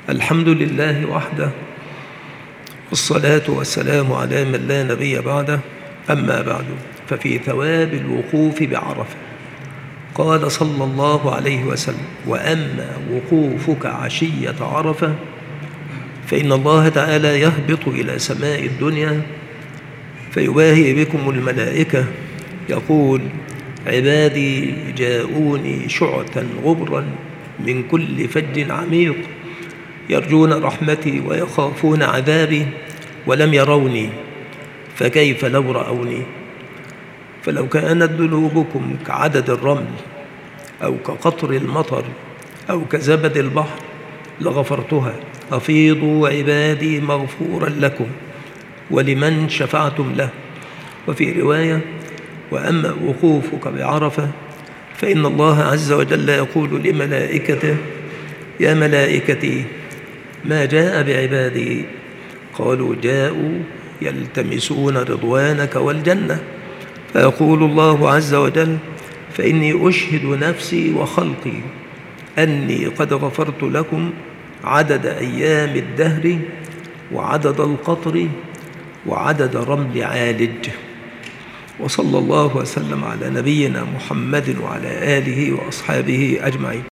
الحمد لله وحده، والصلاة والسلام على من لا نبي بعده. أما بعد، ففي ثواب الوقوف بعرفة قال صلى الله عليه وسلم: وأما وقوفك عشية عرفة فإن الله تعالى يهبط إلى سماء الدنيا فيباهي بكم الملائكة يقول: عبادي جاءوني شعثا غبرا من كل فج عميق يرجون رحمتي ويخافون عذابي ولم يروني، فكيف لو رأوني؟ فلو كانت ذنوبكم كعدد الرمل أو كقطر المطر أو كزبد البحر لغفرتها. أفيضوا عبادي مغفورا لكم ولمن شفعتم له. وفي رواية: وأما وقوفك بعرفة فإن الله عز وجل يقول لملائكته: يا ملائكتي ما جاء بعبادي؟ قالوا: جاءوا يلتمسون رضوانك والجنة. فيقول الله عز وجل: فإني أشهد نفسي وخلقي أني قد غفرت لكم عدد أيام الدهر وعدد القطر وعدد رمل عالج. وصلى الله وسلم على نبينا محمد وعلى آله وأصحابه أجمعين.